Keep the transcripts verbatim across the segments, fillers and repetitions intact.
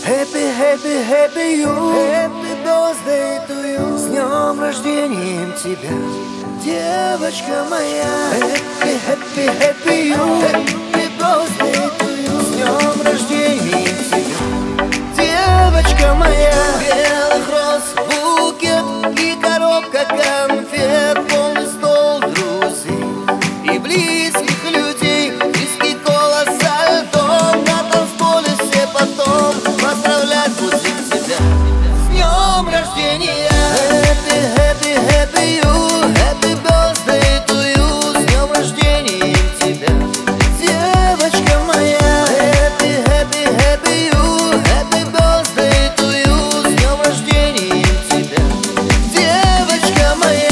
Happy, happy, happy you, happy birthday to you. С днем рождения тебя, девочка моя. Happy, happy, happy you, happy birthday to you. С днем рождения тебя, девочка моя. Белых роз букет и коробка конфет, полный стол друзей и близких людей, виски, кола со льдом. На танцполе все потом поздравлять будем тебя с днем рождения. Happy, happy, happy you, happy birthday to you. С днем рождения тебя, девочка моя. Happy, happy, happy you, happy birthday to you. С днем рождения тебя, девочка моя.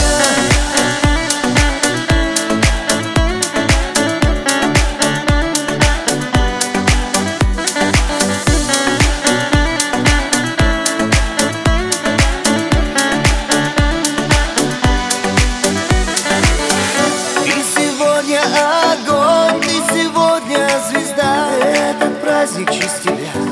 Огонь, ты сегодня звезда. Этот праздник в честь тебя